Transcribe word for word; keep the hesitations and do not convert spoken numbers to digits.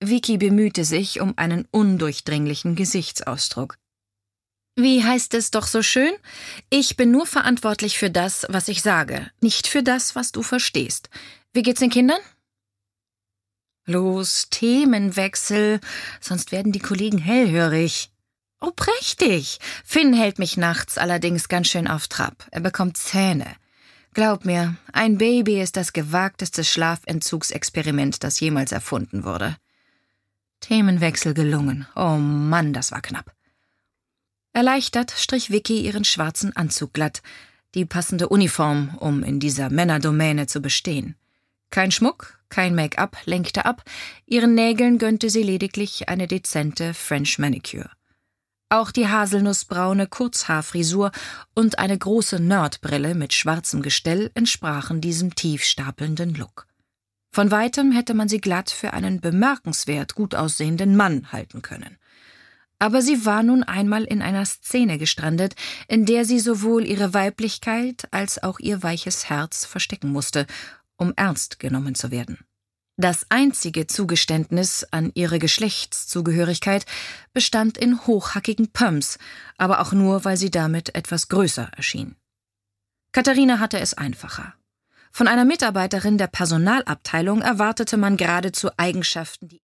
Vicky bemühte sich um einen undurchdringlichen Gesichtsausdruck. »Wie heißt es doch so schön? Ich bin nur verantwortlich für das, was ich sage, nicht für das, was du verstehst. Wie geht's den Kindern?« »Los, Themenwechsel, sonst werden die Kollegen hellhörig.« »Oh, prächtig. Finn hält mich nachts allerdings ganz schön auf Trab. Er bekommt Zähne. Glaub mir, ein Baby ist das gewagteste Schlafentzugsexperiment, das jemals erfunden wurde.« Themenwechsel gelungen. Oh Mann, das war knapp. Erleichtert strich Vicky ihren schwarzen Anzug glatt, die passende Uniform, um in dieser Männerdomäne zu bestehen. Kein Schmuck, kein Make-up lenkte ab, ihren Nägeln gönnte sie lediglich eine dezente French Manicure. Auch die haselnussbraune Kurzhaarfrisur und eine große Nerdbrille mit schwarzem Gestell entsprachen diesem tief stapelnden Look. Von weitem hätte man sie glatt für einen bemerkenswert gut aussehenden Mann halten können. Aber sie war nun einmal in einer Szene gestrandet, in der sie sowohl ihre Weiblichkeit als auch ihr weiches Herz verstecken musste, um ernst genommen zu werden. Das einzige Zugeständnis an ihre Geschlechtszugehörigkeit bestand in hochhackigen Pumps, aber auch nur, weil sie damit etwas größer erschien. Katharina hatte es einfacher. Von einer Mitarbeiterin der Personalabteilung erwartete man geradezu Eigenschaften, die